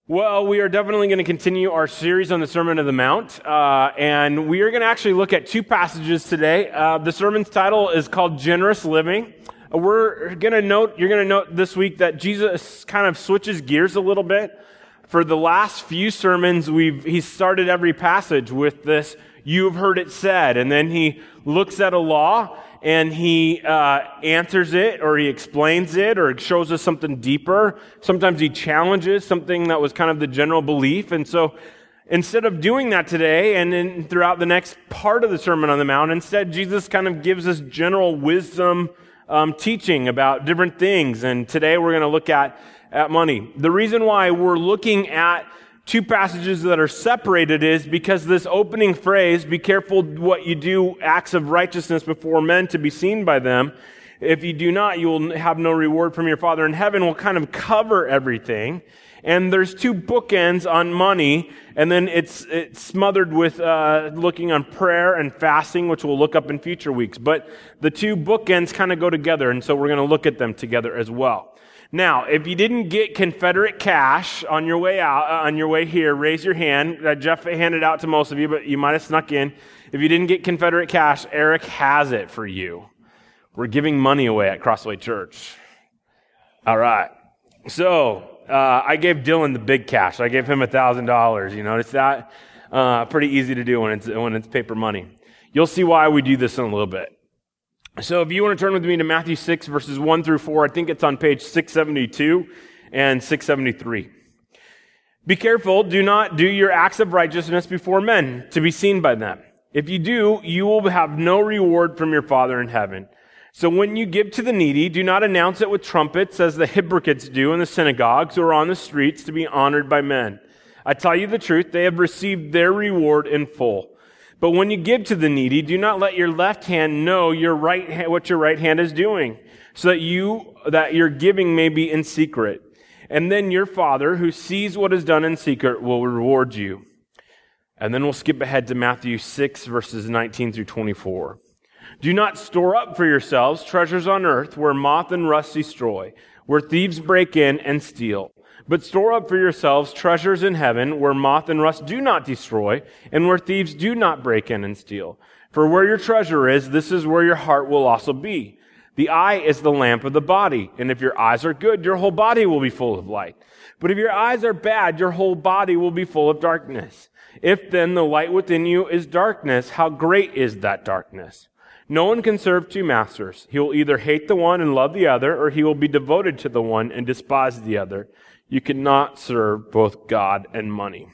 Well, we are definitely going to continue our series on the Sermon on the Mount, and we are going to actually look at two passages today. The sermon's title is called Generous Living. You're going to note this week that Jesus kind of switches gears a little bit. For the last few sermons, he started every passage with this, "You've heard it said," and then he looks at a law and he answers it, or he explains it, or shows us something deeper. Sometimes he challenges something that was kind of the general belief. And so instead of doing that today and then throughout the next part of the Sermon on the Mount, instead Jesus kind of gives us general wisdom teaching about different things. And today we're going to look at money. The reason why we're looking at two passages that are separated is because this opening phrase, "Be careful what you do, acts of righteousness before men to be seen by them. If you do not, you will have no reward from your Father in heaven," will kind of cover everything. And there's two bookends on money, and then it's smothered with looking on prayer and fasting, which we'll look up in future weeks. But the two bookends kind of go together, and so we're going to look at them together as well. Now, if you didn't get Confederate cash on your way out, on your way here, raise your hand. Jeff handed out to most of you, but you might have snuck in. If you didn't get Confederate cash, Eric has it for you. We're giving money away at Crossway Church. All right. So, I gave Dylan the big cash. I gave him $1,000. You notice that? Pretty easy to do when it's paper money. You'll see why we do this in a little bit. So if you want to turn with me to Matthew 6, verses 1 through 4, I think it's on page 672 and 673. "Be careful, do not do your acts of righteousness before men, to be seen by them. If you do, you will have no reward from your Father in heaven. So when you give to the needy, do not announce it with trumpets, as the hypocrites do in the synagogues or on the streets, to be honored by men. I tell you the truth, they have received their reward in full. But when you give to the needy, do not let your left hand know what your right hand is doing, so that your giving may be in secret. And then your Father, who sees what is done in secret, will reward you." And then we'll skip ahead to Matthew 6, verses 19 through 24. "Do not store up for yourselves treasures on earth, where moth and rust destroy, where thieves break in and steal. But store up for yourselves treasures in heaven, where moth and rust do not destroy, and where thieves do not break in and steal. For where your treasure is, this is where your heart will also be. The eye is the lamp of the body, and if your eyes are good, your whole body will be full of light. But if your eyes are bad, your whole body will be full of darkness. If then the light within you is darkness, how great is that darkness? No one can serve two masters. He will either hate the one and love the other, or he will be devoted to the one and despise the other. You cannot serve both God and money."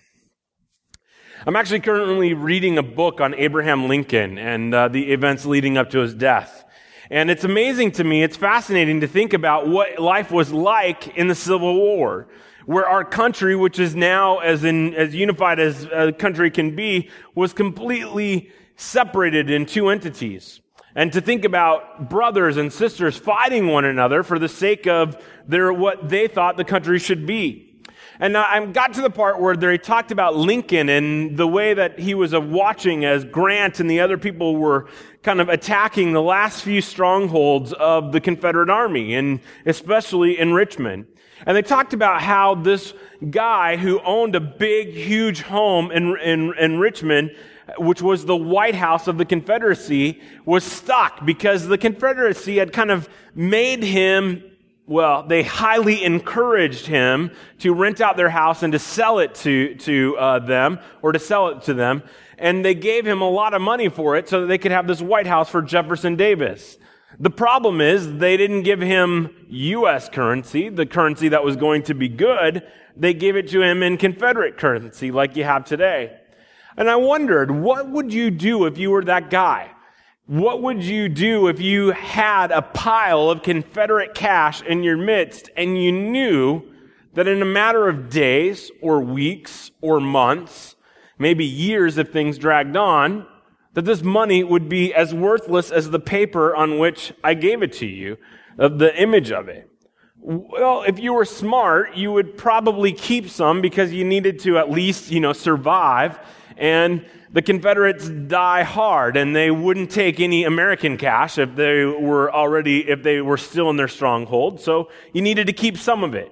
I'm actually currently reading a book on Abraham Lincoln and the events leading up to his death. And it's amazing to me, it's fascinating to think about what life was like in the Civil War, where our country, which is now as unified as a country can be, was completely separated in two entities. And to think about brothers and sisters fighting one another for the sake of what they thought the country should be. And I got to the part where they talked about Lincoln and the way that he was watching as Grant and the other people were kind of attacking the last few strongholds of the Confederate Army, and especially in Richmond. And they talked about how this guy who owned a big, huge home in Richmond, which was the White House of the Confederacy, was stuck because the Confederacy had kind of made him, they highly encouraged him to rent out their house and to sell it to them, or to sell it to them. And they gave him a lot of money for it so that they could have this White House for Jefferson Davis. The problem is they didn't give him U.S. currency, the currency that was going to be good. They gave it to him in Confederate currency like you have today. And I wondered, what would you do if you were that guy? What would you do if you had a pile of Confederate cash in your midst and you knew that in a matter of days or weeks or months, maybe years if things dragged on, that this money would be as worthless as the paper on which I gave it to you, of the image of it? Well, if you were smart, you would probably keep some because you needed to at least, survive. And the Confederates die hard, and they wouldn't take any American cash if they were still in their stronghold. So you needed to keep some of it.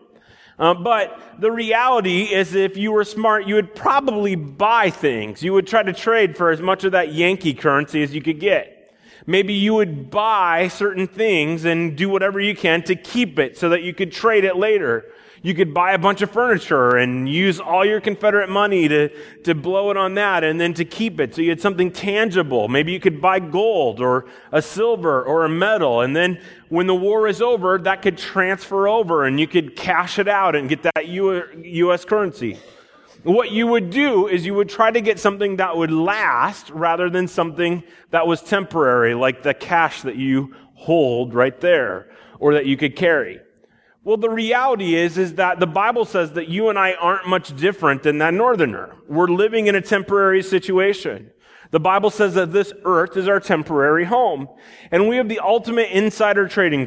But the reality is if you were smart, you would probably buy things. You would try to trade for as much of that Yankee currency as you could get. Maybe you would buy certain things and do whatever you can to keep it so that you could trade it later. You could buy a bunch of furniture and use all your Confederate money to blow it on that and then to keep it so you had something tangible. Maybe you could buy gold or a silver or a metal, and then when the war is over, that could transfer over and you could cash it out and get that U.S. currency. What you would do is you would try to get something that would last rather than something that was temporary, like the cash that you hold right there or that you could carry. Well, the reality is that the Bible says that you and I aren't much different than that northerner. We're living in a temporary situation. The Bible says that this earth is our temporary home, and we have the ultimate insider trading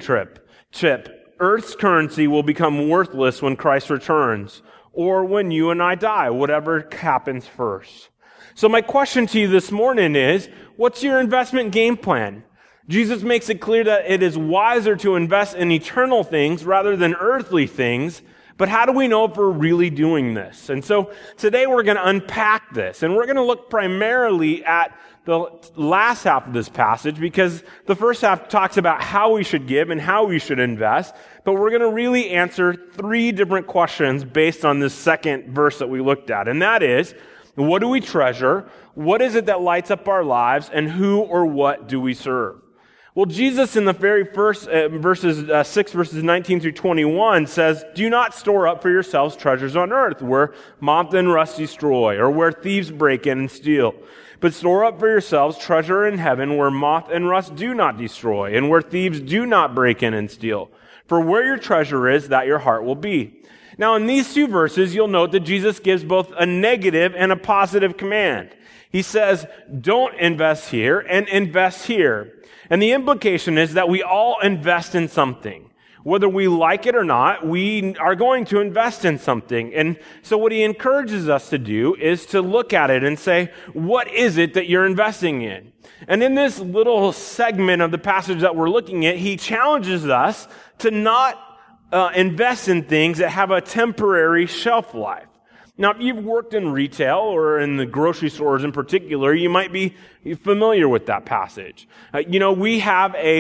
chip. Earth's currency will become worthless when Christ returns, or when you and I die, whatever happens first. So my question to you this morning is, what's your investment game plan? Jesus makes it clear that it is wiser to invest in eternal things rather than earthly things, but how do we know if we're really doing this? And so today we're going to unpack this, and we're going to look primarily at the last half of this passage because the first half talks about how we should give and how we should invest, but we're going to really answer 3 different questions based on this second verse that we looked at, and that is, what do we treasure? What is it that lights up our lives? And who or what do we serve? Well, Jesus in the very first verses 6 verses 19 through 21 says, "Do not store up for yourselves treasures on earth, where moth and rust destroy, or where thieves break in and steal. But store up for yourselves treasure in heaven, where moth and rust do not destroy, and where thieves do not break in and steal. For where your treasure is, that your heart will be." Now, in these 2 verses, you'll note that Jesus gives both a negative and a positive command. He says, don't invest here and invest here. And the implication is that we all invest in something. Whether we like it or not, we are going to invest in something. And so what he encourages us to do is to look at it and say, what is it that you're investing in? And in this little segment of the passage that we're looking at, he challenges us to not invest in things that have a temporary shelf life. Now, if you've worked in retail or in the grocery stores in particular, you might be familiar with that passage. We have a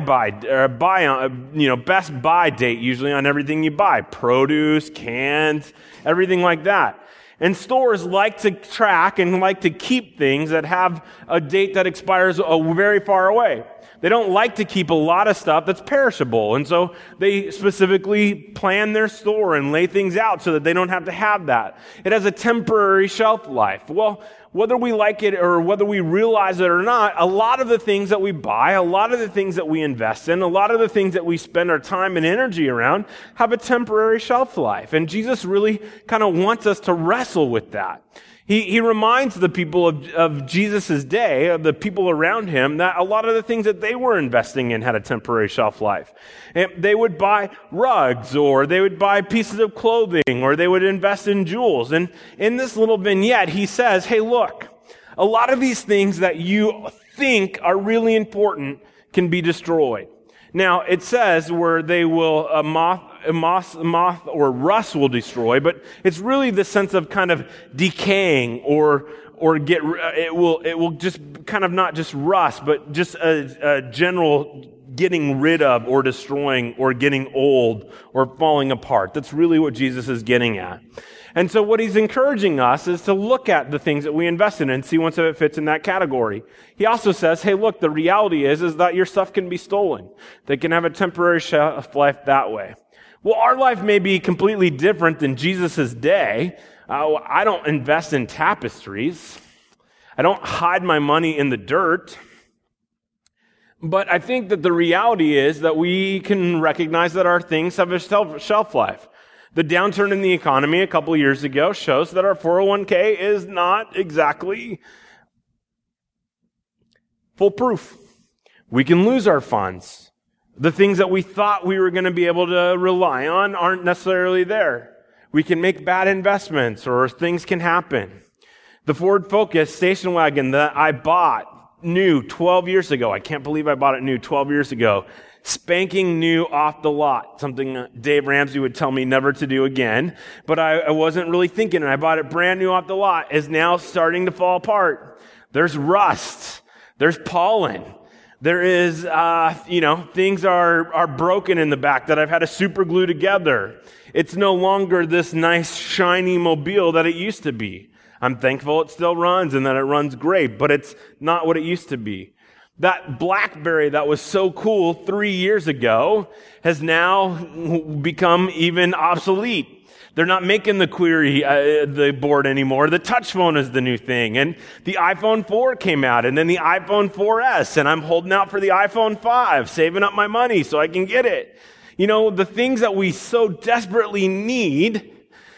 best buy date usually on everything you buy. Produce, cans, everything like that. And stores like to track and like to keep things that have a date that expires very far away. They don't like to keep a lot of stuff that's perishable. And so they specifically plan their store and lay things out so that they don't have to have that. It has a temporary shelf life. Well, whether we like it or whether we realize it or not, a lot of the things that we buy, a lot of the things that we invest in, a lot of the things that we spend our time and energy around have a temporary shelf life. And Jesus really kind of wants us to wrestle with that. He reminds the people of Jesus' day, of the people around him, that a lot of the things that they were investing in had a temporary shelf life. And they would buy rugs, or they would buy pieces of clothing, or they would invest in jewels. And in this little vignette, he says, hey, look, a lot of these things that you think are really important can be destroyed. Now, it says where they will, moth or rust will destroy, but it's really the sense of kind of decaying or it will just kind of not just rust, but just a general getting rid of or destroying or getting old or falling apart. That's really what Jesus is getting at. And so what he's encouraging us is to look at the things that we invest in and see once if it fits in that category. He also says, hey, look, the reality is that your stuff can be stolen. They can have a temporary shelf life that way. Well, our life may be completely different than Jesus' day. I don't invest in tapestries. I don't hide my money in the dirt. But I think that the reality is that we can recognize that our things have a shelf life. The downturn in the economy a couple of years ago shows that our 401k is not exactly foolproof. We can lose our funds. The things that we thought we were going to be able to rely on aren't necessarily there. We can make bad investments, or things can happen. The Ford Focus station wagon that I bought new 12 years ago, I can't believe I bought it new 12 years ago, spanking new off the lot, something Dave Ramsey would tell me never to do again, but I wasn't really thinking, and I bought it brand new off the lot, is now starting to fall apart. There's rust. There's pollen. There is, things are broken in the back that I've had to super glue together. It's no longer this nice, shiny mobile that it used to be. I'm thankful it still runs and that it runs great, but it's not what it used to be. That BlackBerry that was so cool 3 years ago has now become even obsolete. They're not making the query, the board anymore. The touch phone is the new thing. And the iPhone 4 came out, and then the iPhone 4S, and I'm holding out for the iPhone 5, saving up my money so I can get it. The things that we so desperately need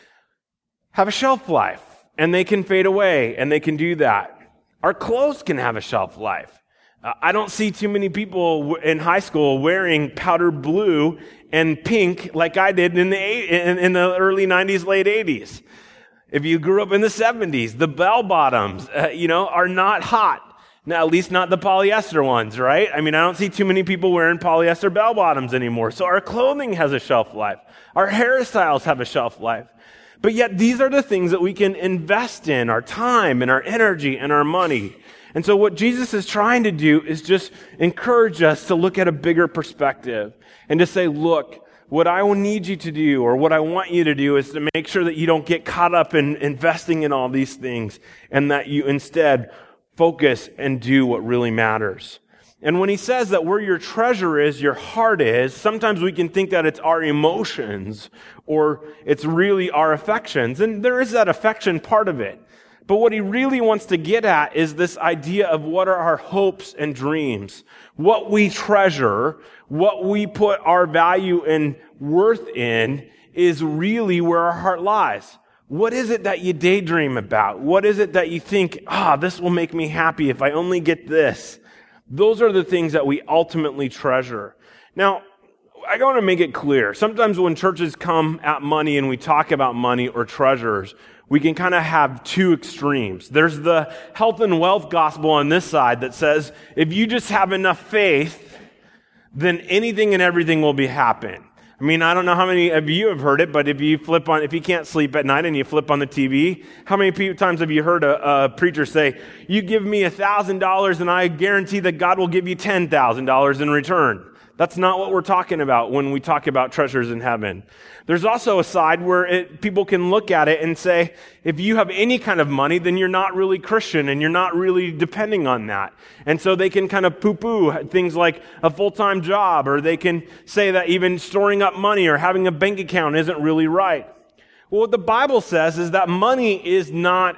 have a shelf life, and they can fade away, and they can do that. Our clothes can have a shelf life. I don't see too many people in high school wearing powder blue and pink like I did in the early 90s, late 80s. If you grew up in the 70s, the bell bottoms, are not hot. Now, at least not the polyester ones, right? I don't see too many people wearing polyester bell bottoms anymore. So our clothing has a shelf life. Our hairstyles have a shelf life. But yet these are the things that we can invest in, our time and our energy and our money. And so what Jesus is trying to do is just encourage us to look at a bigger perspective and to say, look, what I will need you to do, or what I want you to do, is to make sure that you don't get caught up in investing in all these things, and that you instead focus and do what really matters. And when he says that where your treasure is, your heart is, sometimes we can think that it's our emotions or it's really our affections. And there is that affection part of it. But what he really wants to get at is this idea of what are our hopes and dreams. What we treasure, what we put our value and worth in, is really where our heart lies. What is it that you daydream about? What is it that you think, this will make me happy if I only get this? Those are the things that we ultimately treasure. Now, I want to make it clear. Sometimes when churches come at money and we talk about money or treasures, we can kind of have two extremes. There's the health and wealth gospel on this side that says, if you just have enough faith, then anything and everything will be happen. I don't know how many of you have heard it, but if you can't sleep at night and you flip on the TV, how many times have you heard a preacher say, you give me $1,000 and I guarantee that God will give you $10,000 in return? That's not what we're talking about when we talk about treasures in heaven. There's also a side where people can look at it and say, if you have any kind of money, then you're not really Christian and you're not really depending on that. And so they can kind of poo-poo things like a full-time job, or they can say that even storing up money or having a bank account isn't really right. Well, what the Bible says is that money is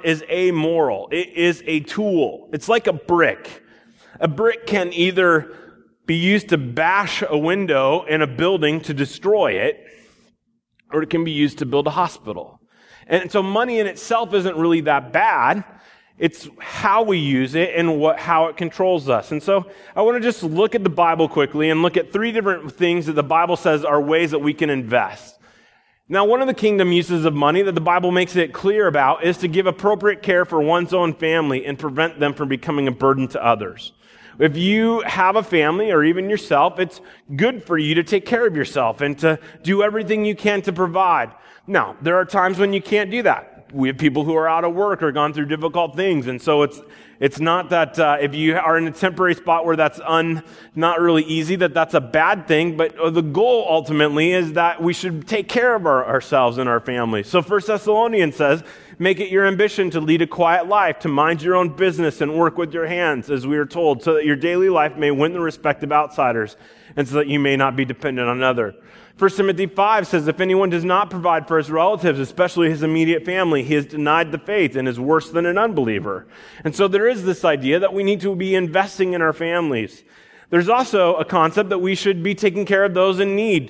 amoral. It is a tool. It's like a brick. A brick can either be used to bash a window in a building to destroy it, or it can be used to build a hospital. And so money in itself isn't really that bad. It's how we use it and how it controls us. And so I want to just look at the Bible quickly and look at 3 different things that the Bible says are ways that we can invest. Now, one of the kingdom uses of money that the Bible makes it clear about is to give appropriate care for one's own family and prevent them from becoming a burden to others. If you have a family or even yourself, it's good for you to take care of yourself and to do everything you can to provide. Now, there are times when you can't do that. We have people who are out of work or gone through difficult things, and so it's not that if you are in a temporary spot where that's not really easy, that's a bad thing, but the goal ultimately is that we should take care of ourselves and our families. So 1 Thessalonians says, make it your ambition to lead a quiet life, to mind your own business and work with your hands, as we are told, so that your daily life may win the respect of outsiders and so that you may not be dependent on others. 1 Timothy 5 says, if anyone does not provide for his relatives, especially his immediate family, he has denied the faith and is worse than an unbeliever. And so there is this idea that we need to be investing in our families. There's also a concept that we should be taking care of those in need.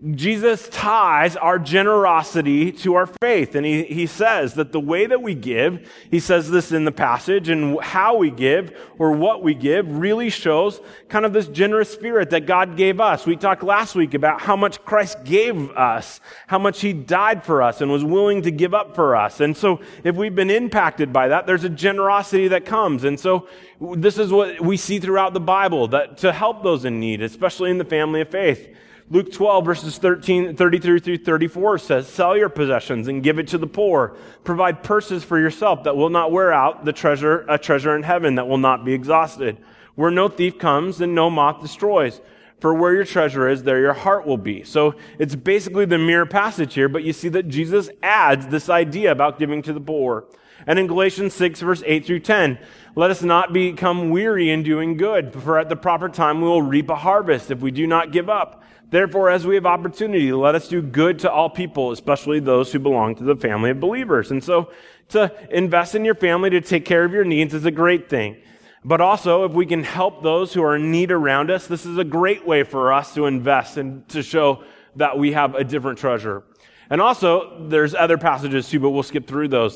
Jesus ties our generosity to our faith. And he says that the way that we give, he says this in the passage, and how we give or what we give really shows kind of this generous spirit that God gave us. We talked last week about how much Christ gave us, how much he died for us and was willing to give up for us. And so if we've been impacted by that, there's a generosity that comes. And so this is what we see throughout the Bible, that to help those in need, especially in the family of faith. Luke 12, verses 33 through 34 says, "Sell your possessions and give it to the poor. Provide purses for yourself that will not wear out, a treasure in heaven that will not be exhausted, where no thief comes and no moth destroys. For where your treasure is, there your heart will be." So it's basically the mirror passage here, but you see that Jesus adds this idea about giving to the poor. And in Galatians 6, verse 8 through 10, "Let us not become weary in doing good, for at the proper time we will reap a harvest if we do not give up. Therefore, as we have opportunity, let us do good to all people, especially those who belong to the family of believers." And so to invest in your family, to take care of your needs is a great thing. But also, if we can help those who are in need around us, this is a great way for us to invest and to show that we have a different treasure. And also, there's other passages too, but we'll skip through those.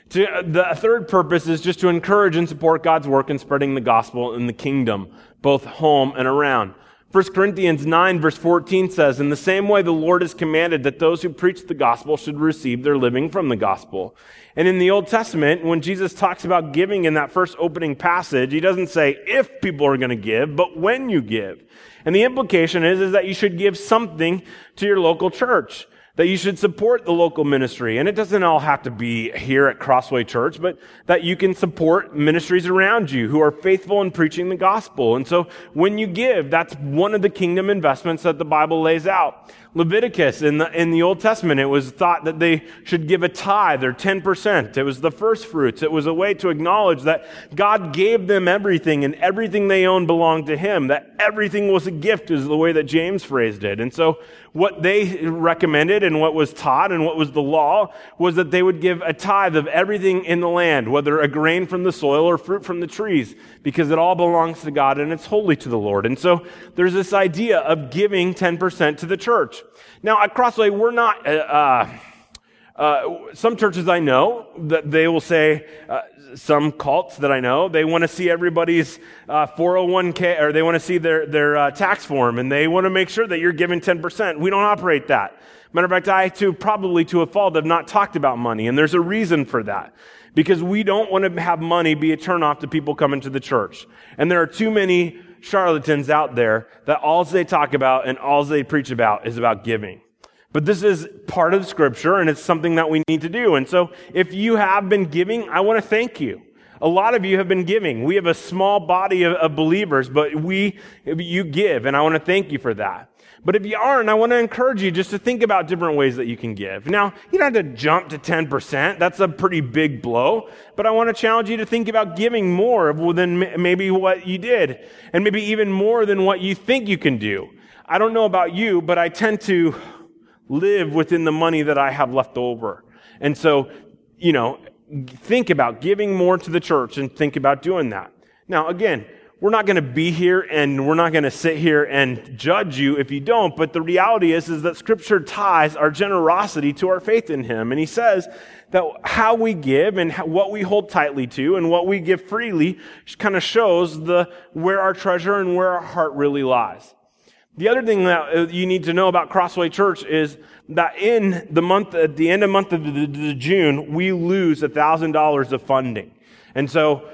The third purpose is just to encourage and support God's work in spreading the gospel in the kingdom, both home and around. 1 Corinthians 9, verse 14 says, "In the same way the Lord has commanded that those who preach the gospel should receive their living from the gospel." And in the Old Testament, when Jesus talks about giving in that first opening passage, he doesn't say if people are going to give, but when you give. And the implication is that you should give something to your local church, that you should support the local ministry. And it doesn't all have to be here at Crossway Church, but that you can support ministries around you who are faithful in preaching the gospel. And so when you give, that's one of the kingdom investments that the Bible lays out. Leviticus, in the Old Testament, it was thought that they should give a tithe, or 10%. It was the first fruits. It was a way to acknowledge that God gave them everything, and everything they owned belonged to him, that everything was a gift, is the way that James phrased it. And so what they recommended and what was taught and what was the law was that they would give a tithe of everything in the land, whether a grain from the soil or fruit from the trees, because it all belongs to God and it's holy to the Lord. And so there's this idea of giving 10% to the church. Now, at Crossway, we're not, some churches I know, that they will say, some cults that I know, they want to see everybody's 401k, or they want to see their tax form, and they want to make sure that you're giving 10%. We don't operate that. Matter of fact, I too, probably to a fault, have not talked about money, and there's a reason for that. Because we don't want to have money be a turnoff to people coming to the church. And there are too many charlatans out there that all they talk about and all they preach about is about giving. But this is part of Scripture, and it's something that we need to do. And so if you have been giving, I want to thank you. A lot of you have been giving. We have a small body of believers, but you give, and I want to thank you for that. But if you aren't, I want to encourage you just to think about different ways that you can give. Now, you don't have to jump to 10%. That's a pretty big blow. But I want to challenge you to think about giving more than maybe what you did, and maybe even more than what you think you can do. I don't know about you, but I tend to live within the money that I have left over. And so, think about giving more to the church and think about doing that. Now, again, we're not going to be here and we're not going to sit here and judge you if you don't, but the reality is that Scripture ties our generosity to our faith in Him. And He says that how we give and what we hold tightly to and what we give freely kind of shows where our treasure and where our heart really lies. The other thing that you need to know about Crossway Church is that at the end of the month of June, we lose $1,000 of funding. And so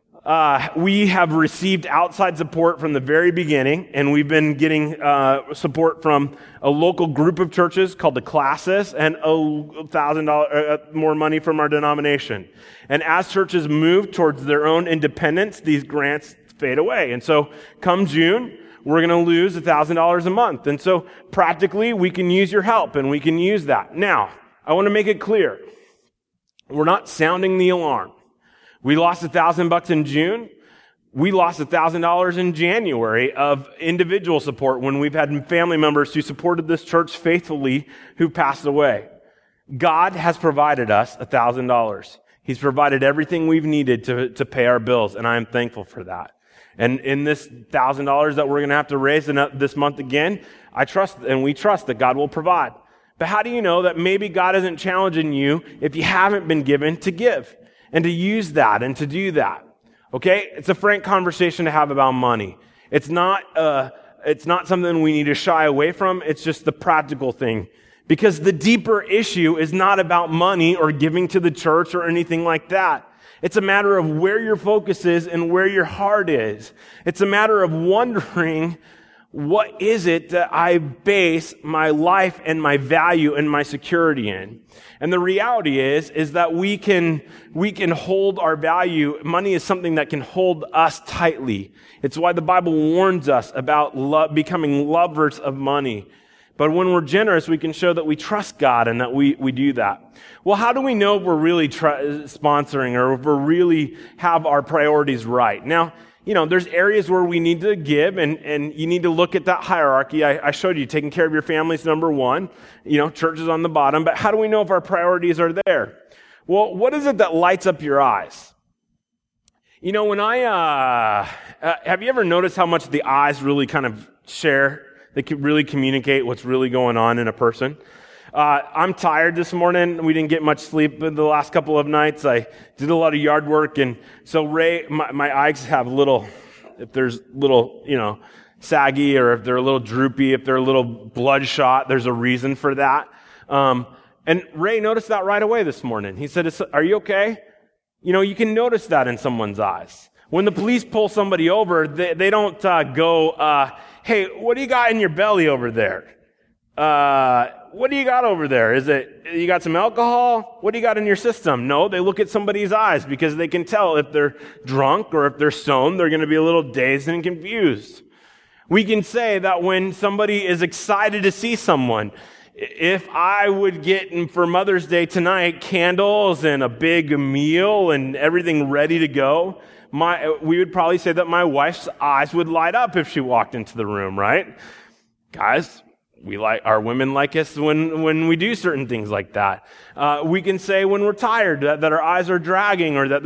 we have received outside support from the very beginning, and we've been getting support from a local group of churches called the Classis, and $1,000 more money from our denomination. And as churches move towards their own independence, these grants fade away. And so come June, we're going to lose $1,000 a month. And so practically, we can use your help, and we can use that. Now, I want to make it clear. We're not sounding the alarm. We lost $1,000 in June. We lost $1,000 in January of individual support when we've had family members who supported this church faithfully who passed away. God has provided us $1,000. He's provided everything we've needed to pay our bills, and I am thankful for that. And in this $1,000 that we're going to have to raise this month again, we trust that God will provide. But how do you know that maybe God isn't challenging you if you haven't been given to give and to use that and to do that? Okay? It's a frank conversation to have about money. It's not something we need to shy away from. It's just the practical thing. Because the deeper issue is not about money or giving to the church or anything like that. It's a matter of where your focus is and where your heart is. It's a matter of wondering, what is it that I base my life and my value and my security in? And the reality is that we can hold our value. Money is something that can hold us tightly. It's why the Bible warns us about becoming lovers of money. But when we're generous, we can show that we trust God and that we do that. Well, how do we know if we're really sponsoring or if we really have our priorities right? Now, there's areas where we need to give, and you need to look at that hierarchy. I showed you taking care of your family is number one. Church is on the bottom. But how do we know if our priorities are there? Well, what is it that lights up your eyes? When have you ever noticed how much the eyes really kind of share? They can really communicate what's really going on in a person. I'm tired this morning. We didn't get much sleep in the last couple of nights. I did a lot of yard work. And so Ray, my eyes have if there's little, saggy, or if they're a little droopy, if they're a little bloodshot, there's a reason for that. And Ray noticed that right away this morning. He said, "Are you okay?" You can notice that in someone's eyes. When the police pull somebody over, they don't go, "Hey, what do you got in your belly over there? What do you got over there? Is it, you got some alcohol? What do you got in your system?" No, they look at somebody's eyes because they can tell if they're drunk or if they're stoned, they're going to be a little dazed and confused. We can say that when somebody is excited to see someone, if I would get, for Mother's Day tonight, candles and a big meal and everything ready to go, we would probably say that my wife's eyes would light up if she walked into the room, right? Guys, our women like us when we do certain things like that. We can say when we're tired that our eyes are dragging, or that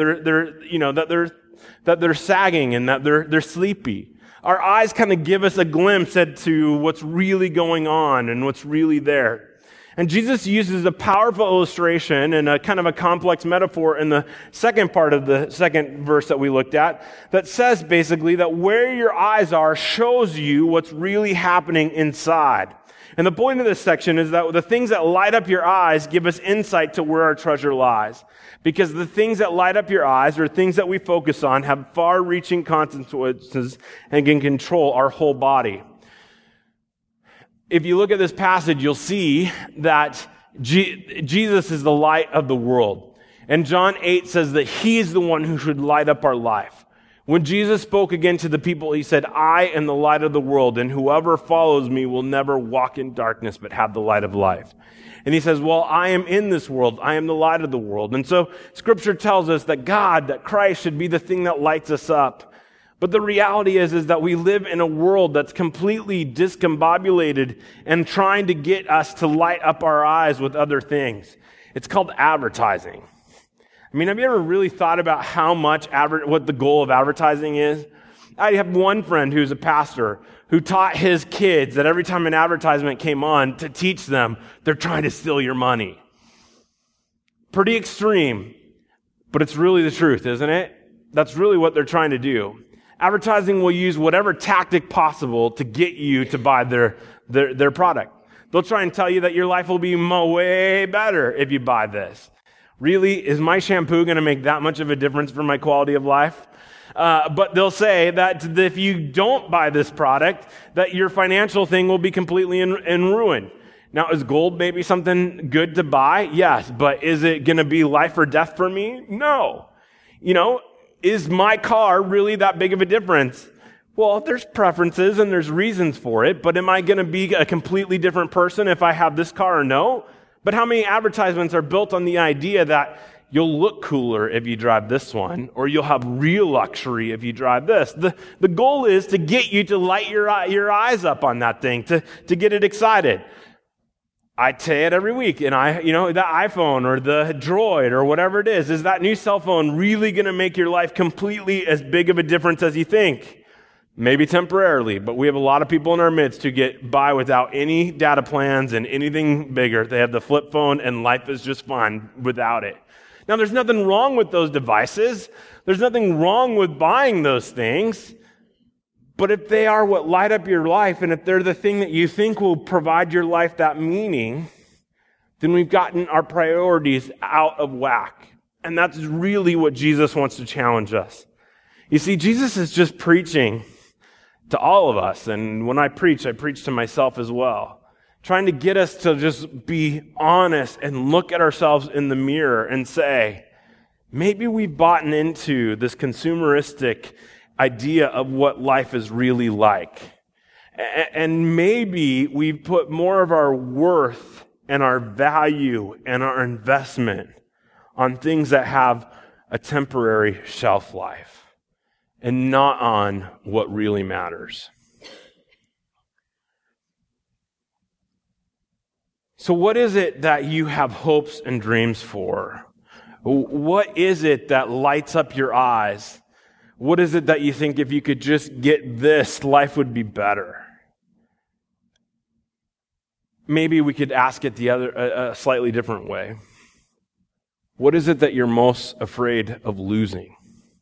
they're sagging and that they're sleepy. Our eyes kind of give us a glimpse into what's really going on and what's really there. And Jesus uses a powerful illustration and a kind of a complex metaphor in the second part of the second verse that we looked at that says basically that where your eyes are shows you what's really happening inside. And the point of this section is that the things that light up your eyes give us insight to where our treasure lies. Because the things that light up your eyes, or things that we focus on, have far-reaching consequences and can control our whole body. If you look at this passage, you'll see that Jesus is the light of the world. And John 8 says that he is the one who should light up our life. When Jesus spoke again to the people, he said, "I am the light of the world, and whoever follows me will never walk in darkness, but have the light of life." And he says, well, I am in this world. I am the light of the world. And so Scripture tells us that that Christ should be the thing that lights us up. But the reality is that we live in a world that's completely discombobulated and trying to get us to light up our eyes with other things. It's called advertising. I mean, have you ever really thought about how much what the goal of advertising is? I have one friend who's a pastor who taught his kids that every time an advertisement came on to teach them, they're trying to steal your money. Pretty extreme, but it's really the truth, isn't it? That's really what they're trying to do. Advertising will use whatever tactic possible to get you to buy their product. They'll try and tell you that your life will be way better if you buy this. Really, is my shampoo going to make that much of a difference for my quality of life? But they'll say that if you don't buy this product, that your financial thing will be completely in ruin. Now, is gold maybe something good to buy? Yes, but is it going to be life or death for me? No. Is my car really that big of a difference? Well, there's preferences and there's reasons for it, but am I going to be a completely different person if I have this car or no? But how many advertisements are built on the idea that you'll look cooler if you drive this one, or you'll have real luxury if you drive this? The goal is to get you to light your eyes up on that thing, to get it excited. I say it every week, and the iPhone or the Droid or whatever it is that new cell phone really going to make your life completely as big of a difference as you think? maybe temporarily, but we have a lot of people in our midst who get by without any data plans and anything bigger. They have the flip phone and life is just fine without it. Now, there's nothing wrong with those devices. There's nothing wrong with buying those things. But if they are what light up your life, and if they're the thing that you think will provide your life that meaning, then we've gotten our priorities out of whack. And that's really what Jesus wants to challenge us. You see, Jesus is just preaching to all of us. And when I preach to myself as well. Trying to get us to just be honest and look at ourselves in the mirror and say, maybe we've bought into this consumeristic idea of what life is really like. And maybe we've put more of our worth and our value and our investment on things that have a temporary shelf life and not on what really matters. So what is it that you have hopes and dreams for? What is it that lights up your eyes? What is it that you think if you could just get this, life would be better? Maybe we could ask it a slightly different way. What is it that you're most afraid of losing?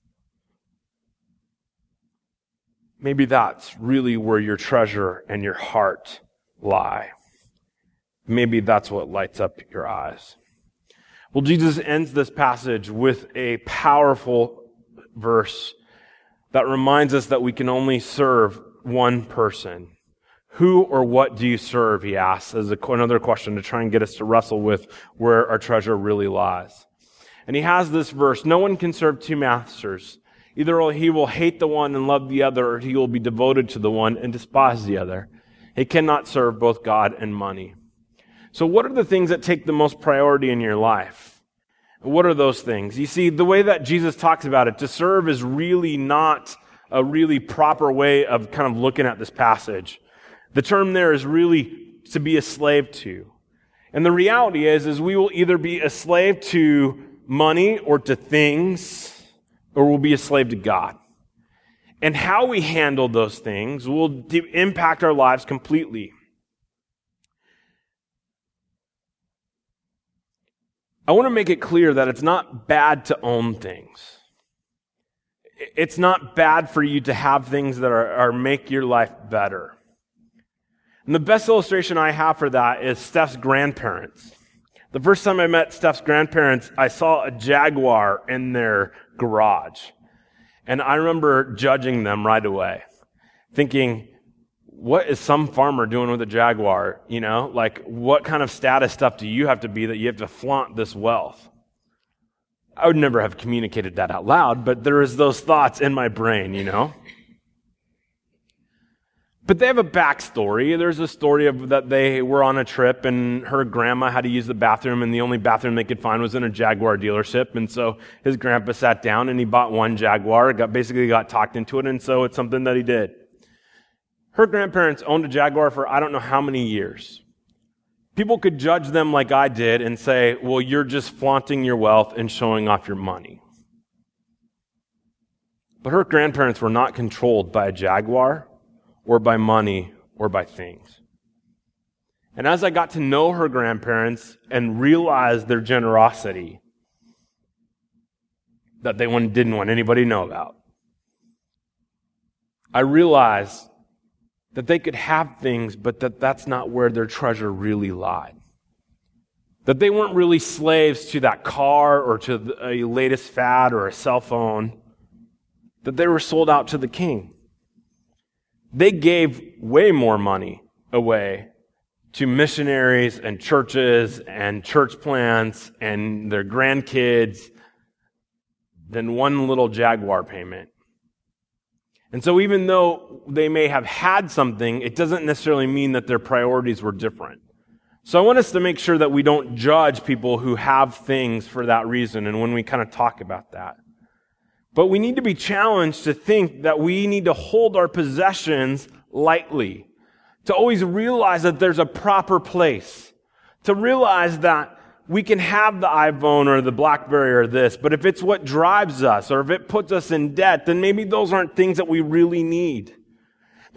Maybe that's really where your treasure and your heart lie. Maybe that's what lights up your eyes. Well, Jesus ends this passage with a powerful verse that reminds us that we can only serve one person. Who or what do you serve, he asks, as another question to try and get us to wrestle with where our treasure really lies. And he has this verse, no one can serve two masters. Either he will hate the one and love the other, or he will be devoted to the one and despise the other. He cannot serve both God and money. So what are the things that take the most priority in your life? What are those things? You see, the way that Jesus talks about it, to serve is really not a really proper way of kind of looking at this passage. The term there is really to be a slave to. And the reality is we will either be a slave to money or to things, or we'll be a slave to God. And how we handle those things will impact our lives completely. I want to make it clear that it's not bad to own things. It's not bad for you to have things that are make your life better. And the best illustration I have for that is Steph's grandparents. The first time I met Steph's grandparents, I saw a Jaguar in their garage. And I remember judging them right away, thinking, what is some farmer doing with a Jaguar? You know, like what kind of status stuff do you have to be that you have to flaunt this wealth? I would never have communicated that out loud, but there is those thoughts in my brain, you know. But they have a backstory. There's a story of that they were on a trip and her grandma had to use the bathroom, and the only bathroom they could find was in a Jaguar dealership. And so his grandpa sat down and he bought one Jaguar, basically got talked into it, and so it's something that he did. Her grandparents owned a Jaguar for I don't know how many years. People could judge them like I did and say, well, you're just flaunting your wealth and showing off your money. But her grandparents were not controlled by a Jaguar or by money or by things. And as I got to know her grandparents and realized their generosity that they didn't want anybody to know about, I realized that they could have things, but that's not where their treasure really lied. That they weren't really slaves to that car or to a latest fad or a cell phone. That they were sold out to the king. They gave way more money away to missionaries and churches and church plants and their grandkids than one little Jaguar payment. And so even though they may have had something, it doesn't necessarily mean that their priorities were different. So I want us to make sure that we don't judge people who have things for that reason, and when we kind of talk about that. But we need to be challenged to think that we need to hold our possessions lightly, to always realize that there's a proper place, to realize that we can have the iPhone or the BlackBerry or this, but if it's what drives us or if it puts us in debt, then maybe those aren't things that we really need.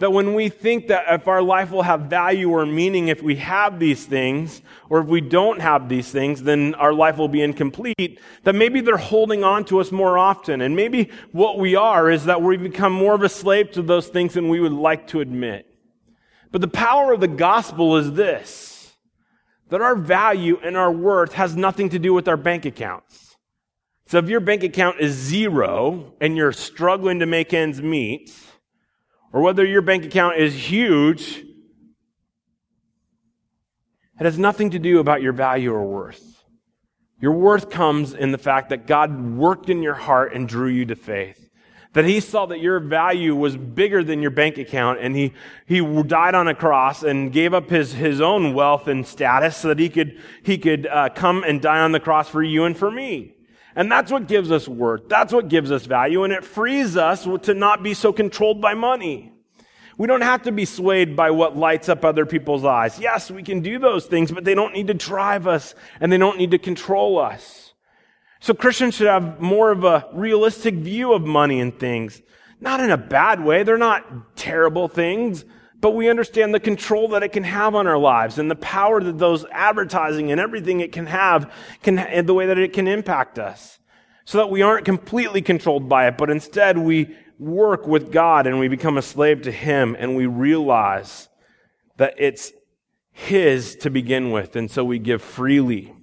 That when we think that if our life will have value or meaning if we have these things, or if we don't have these things, then our life will be incomplete, that maybe they're holding on to us more often. And maybe what we are is that we become more of a slave to those things than we would like to admit. But the power of the gospel is this, that our value and our worth has nothing to do with our bank accounts. So if your bank account is zero and you're struggling to make ends meet, or whether your bank account is huge, it has nothing to do about your value or worth. Your worth comes in the fact that God worked in your heart and drew you to faith. That He saw that your value was bigger than your bank account, and He died on a cross and gave up His own wealth and status so that He could come and die on the cross for you and for me. And that's what gives us worth. That's what gives us value, and it frees us to not be so controlled by money. We don't have to be swayed by what lights up other people's eyes. Yes, we can do those things, but they don't need to drive us, and they don't need to control us. So Christians should have more of a realistic view of money and things. Not in a bad way. They're not terrible things, but we understand the control that it can have on our lives and the power that those advertising and everything it can have, and the way that it can impact us. So that we aren't completely controlled by it, but instead we work with God and we become a slave to Him, and we realize that it's His to begin with, and so we give freely.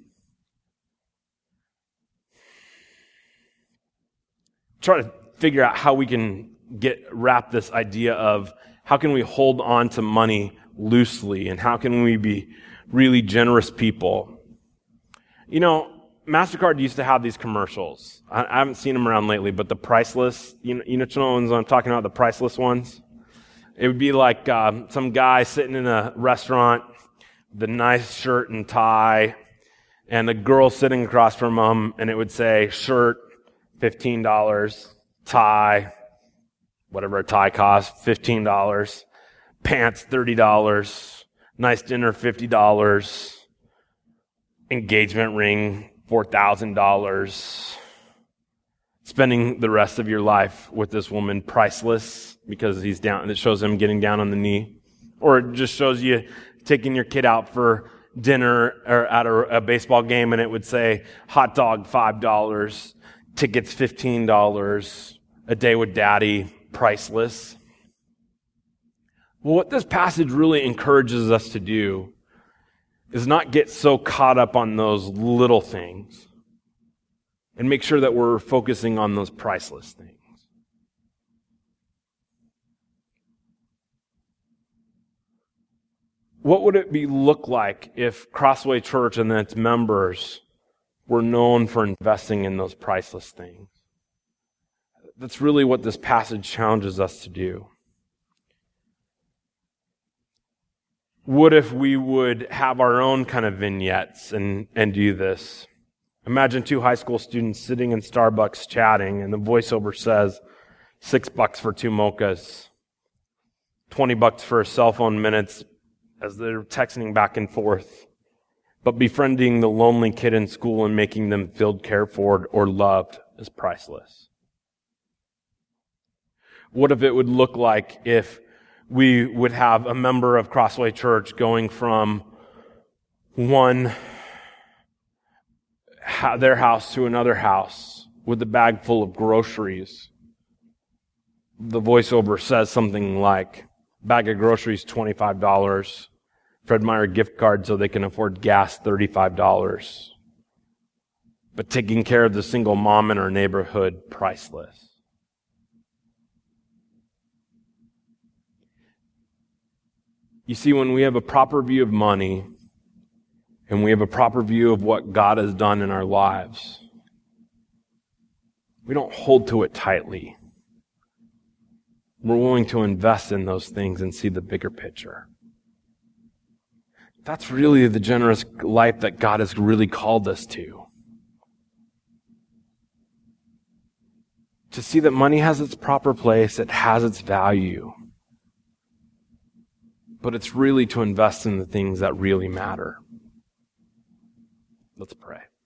Try to figure out how we can wrap this idea of how can we hold on to money loosely, and how can we be really generous people. You know, MasterCard used to have these commercials. I haven't seen them around lately, but the priceless, you know which ones I'm talking about, the priceless ones? It would be like some guy sitting in a restaurant, the nice shirt and tie, and a girl sitting across from him, and it would say, shirt, $15, tie, whatever a tie costs, $15, pants, $30, nice dinner, $50, engagement ring, $4,000, spending the rest of your life with this woman, priceless, because he's down, and it shows him getting down on the knee. Or it just shows you taking your kid out for dinner or at a baseball game, and it would say, hot dog, $5, tickets, $15, a day with daddy, priceless. Well, what this passage really encourages us to do is not get so caught up on those little things and make sure that we're focusing on those priceless things. What would it look like if Crossway Church and its members were known for investing in those priceless things? That's really what this passage challenges us to do. What if we would have our own kind of vignettes and do this? Imagine two high school students sitting in Starbucks chatting, and the voiceover says, $6 for 2 mochas, $20 for cell phone minutes as they're texting back and forth, but befriending the lonely kid in school and making them feel cared for or loved is priceless. What if it would look like if we would have a member of Crossway Church going from their house to another house with a bag full of groceries? The voiceover says something like, bag of groceries, $25. Fred Meyer gift card so they can afford gas, $35. But taking care of the single mom in our neighborhood, priceless. You see, when we have a proper view of money and we have a proper view of what God has done in our lives, we don't hold to it tightly. We're willing to invest in those things and see the bigger picture. That's really the generous life that God has really called us to. To see that money has its proper place, it has its value. But it's really to invest in the things that really matter. Let's pray.